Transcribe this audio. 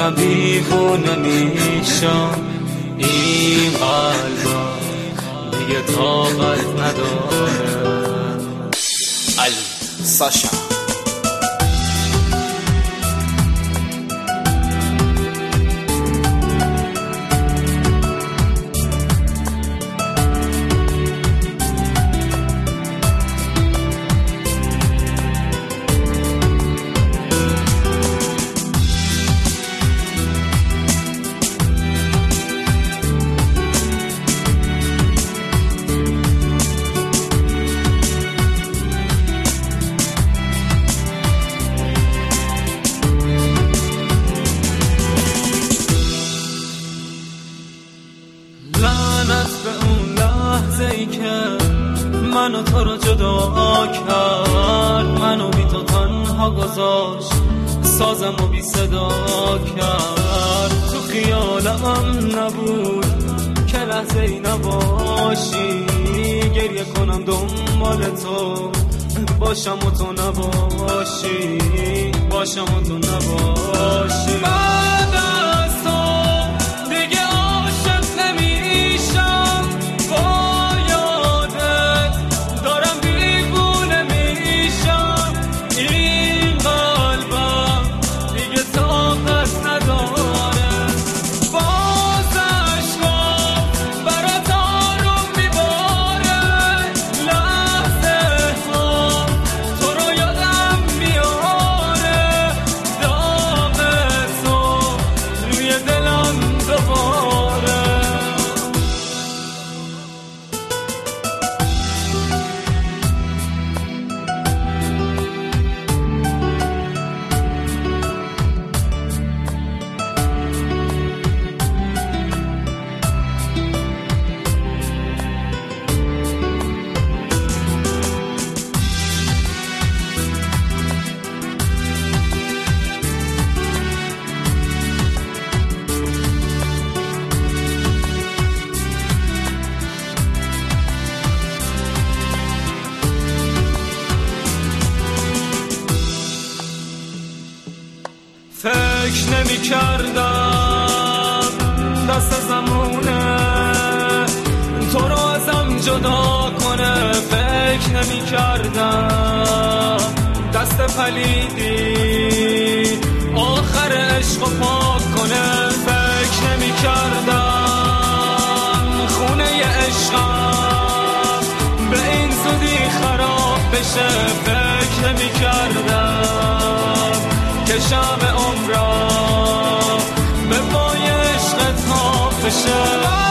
دارم دیوونه میشم، این قلبم دیگه طاقت نداره. علی ساشا به اون لحظه ای که منو تو رو جدا کرد، منو بی تو تنها گذاشت، سازم و بی صدا کرد. تو خیالم نبود که لحظه ای نباشی، گریه کنم دنبال تو باشم و تو نباشی، باشم و تو نباشی. بعد از تو دیگه عاشق نمیشم، با یادت دارم دیوونه میشم، این قلبم دیگه طاقت نداره. باز عشقام برات آروم میباره، لحظه ها تو رو یادم میاره، داغ تو روی دلم دوباره. فکر نمی کردم دست زمونه تو رو ازم جدا کنه، فکر نمی کردم دست پلیدی آخر عشق و پاک کنه، فکر نمی کردم خونه عشقم به این زودی خراب بشه، فکر نمی کردم که شب عمرم به پای عشقت ها بشه.